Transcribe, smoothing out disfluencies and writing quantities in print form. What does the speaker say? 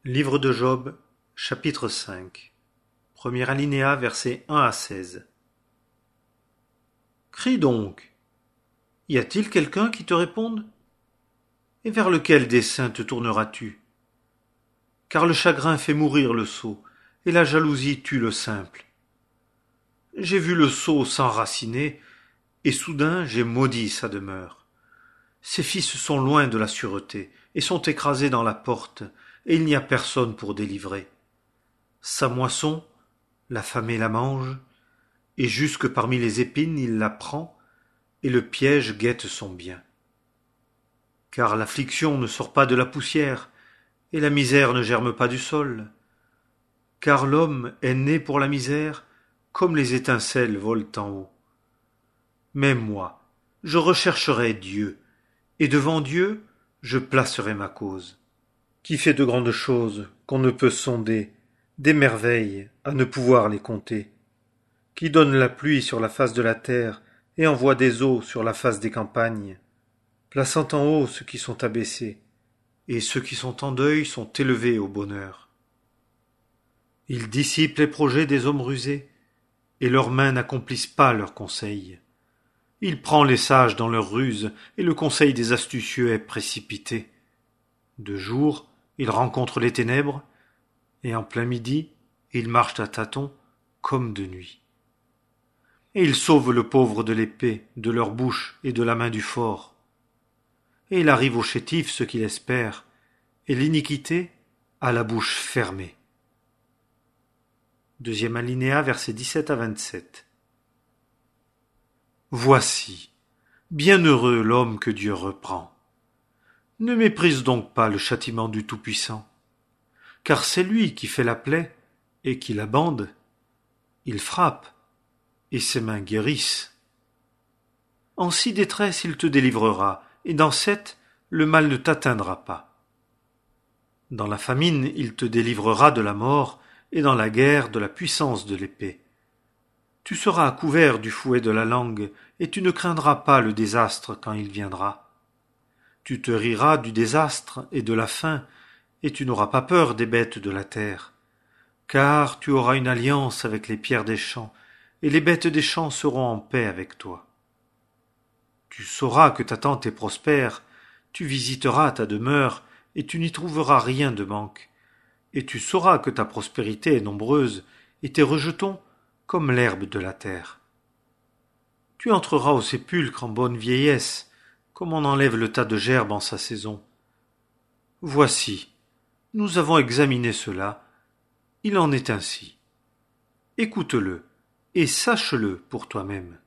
Livre de Job, chapitre 5. Premier alinéa, versets 1 à 16. Crie donc. Y a-t-il quelqu'un qui te réponde? Et vers lequel dessein te tourneras-tu? Car le chagrin fait mourir le sot, et la jalousie tue le simple. J'ai vu le sot s'enraciner, et soudain j'ai maudit sa demeure. Ses fils sont loin de la sûreté, et sont écrasés dans la porte, et il n'y a personne pour délivrer. Sa moisson, l'affamé la mange, et jusque parmi les épines il la prend, et le piège guette son bien. Car l'affliction ne sort pas de la poussière, et la misère ne germe pas du sol. Car l'homme est né pour la misère, comme les étincelles volent en haut. Mais moi, je rechercherai Dieu, et devant Dieu, je placerai ma cause. Qui fait de grandes choses qu'on ne peut sonder, des merveilles à ne pouvoir les compter, qui donne la pluie sur la face de la terre et envoie des eaux sur la face des campagnes, plaçant en haut ceux qui sont abaissés, et ceux qui sont en deuil sont élevés au bonheur. Il dissipe les projets des hommes rusés, et leurs mains n'accomplissent pas leurs conseils. Il prend les sages dans leurs ruses, et le conseil des astucieux est précipité. De jour, il rencontre les ténèbres, et en plein midi, ils marchent à tâtons comme de nuit. Et ils sauvent le pauvre de l'épée, de leur bouche et de la main du fort. Et il arrive au chétif ce qu'il espère, et l'iniquité a la bouche fermée. Deuxième alinéa, versets 17 à 27. Voici, bienheureux l'homme que Dieu reprend. Ne méprise donc pas le châtiment du Tout-Puissant, car c'est lui qui fait la plaie et qui la bande. Il frappe, et ses mains guérissent. En 6 détresses il te délivrera, et dans 7 le mal ne t'atteindra pas. Dans la famine il te délivrera de la mort, et dans la guerre de la puissance de l'épée. Tu seras à couvert du fouet de la langue, et tu ne craindras pas le désastre quand il viendra. Tu te riras du désastre et de la faim, et tu n'auras pas peur des bêtes de la terre. Car tu auras une alliance avec les pierres des champs, et les bêtes des champs seront en paix avec toi. Tu sauras que ta tente est prospère, tu visiteras ta demeure, et tu n'y trouveras rien de manque. Et tu sauras que ta prospérité est nombreuse, et tes rejetons comme l'herbe de la terre. Tu entreras au sépulcre en bonne vieillesse, comme on enlève le tas de gerbes en sa saison. Voici, nous avons examiné cela, il en est ainsi. Écoute-le, et sache-le pour toi-même.